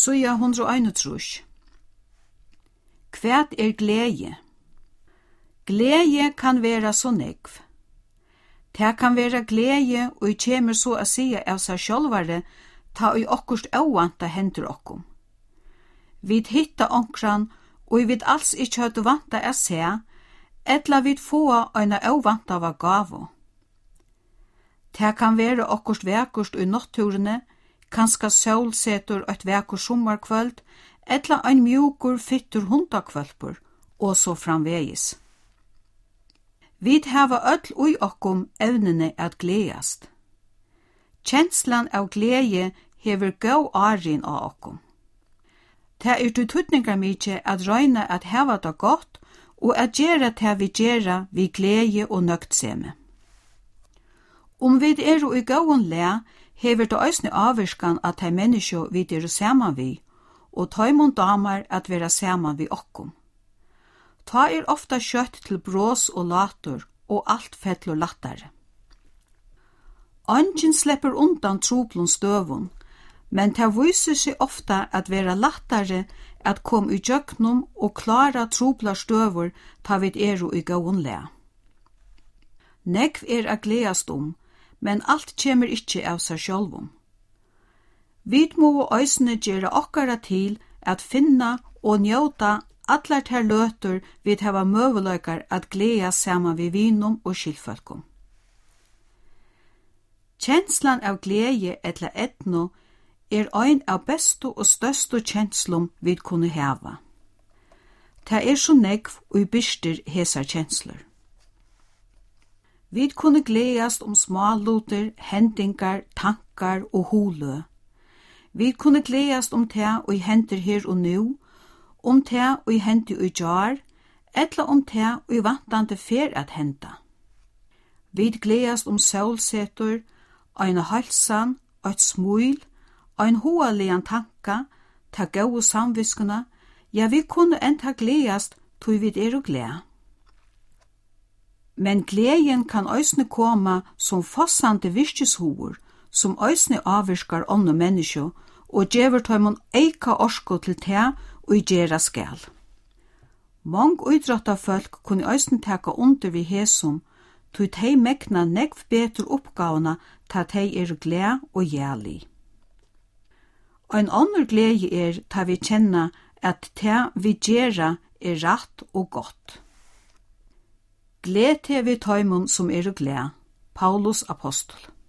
Søya 131. Hvat glede? Glede kan være så negv. Det kan være glede og kjemer så å si av seg sjølvare ta i okkurst óvanta hendur okkum. Vid hitta onkran og vid alls ikkje høyt vanta å se, etla vid få øyna óvanta av gavo. Det kan være okkurst vekurst i natturene, kanska solsetur eit vekur sommarkvöld, etla ein mjukur fyttur hundakvölpur, og så framvegis. Vid hava öll ui okkum evnene at gledast. Kjenslan av glede hever gau arin av okkum. Det til tutningar mykje at røyna at hava det godt, og at gjera det vi gjera vi glede og nøgtseme. Vi i gauan le, hever det òsne avvirskan at de menneskje vi saman vi, og taimund damar at vera saman vi okkum. Ta ofta kjøtt til brås og latur, og alt fettler lattare. Angin slepper undan troplun støvun, men det viser seg ofta at vera lattare at kom i djøknum og klara troplar støvur ta vid i gauan le. Nekv a gledast men alt kjemur ikkje av seg sjálvum. Vit må òsne gjera okkara til at finna og njóta allar ter løtur vit hava møguleikar at gleda saman vi vinum og skilfolkum. Kjenslan av glede etla etno ein av bestu og størstu kjenslum vit kunne hava. Det så negv og byrstir hesar kjenslur. Vit kunne gledast småluter, hendingar, tankar og hulø. Vit kunne gledast det og hender her og nu, det og hender i jar, etla det og vantande fer at henda. Vit gledast solsetur, ein halsan, eit smúl, ein hoalian tanka, ta gau samviskuna, ja vi kunne enta gledast tog vid og gleda. Men gleden kan òsne koma som fossande virkeshover, som òsne avvirskar ånne menneskje, og djever tøymon eika orsko til te og gjera skal. Mong uidrotta folk kunne òsne teka under vi hesum, tog tei mekna negv betur oppgavna ta tei gled og jæli. Ein annar glede ta vi kjenna at te vi gjera rætt og godt. Gled til vi tøymon som gled, Paulus apostel.